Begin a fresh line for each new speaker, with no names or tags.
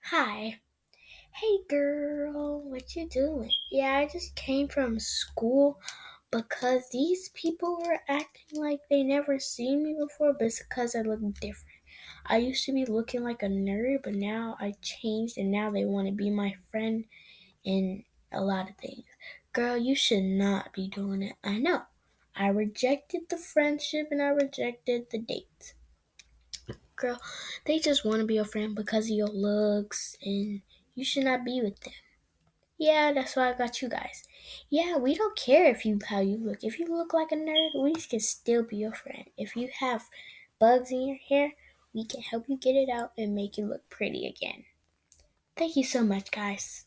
Hi. Hey girl, what you doing? Yeah, I just came from school because these people were acting like they never seen me before, but it's because I look different. I used to be looking like a nerd, but now I changed and now they want to be my friend in a lot of things. Girl, you should not be doing it. I know. I rejected the friendship and I rejected the dates. Girl, they just want to be your friend because of your looks and you should not be with them. Yeah, that's why I got you guys. Yeah, we don't care if you how you look. If you look like a nerd, we can still be your friend. If you have bugs in your hair, we can help you get it out and make you look pretty again. Thank you so much, guys.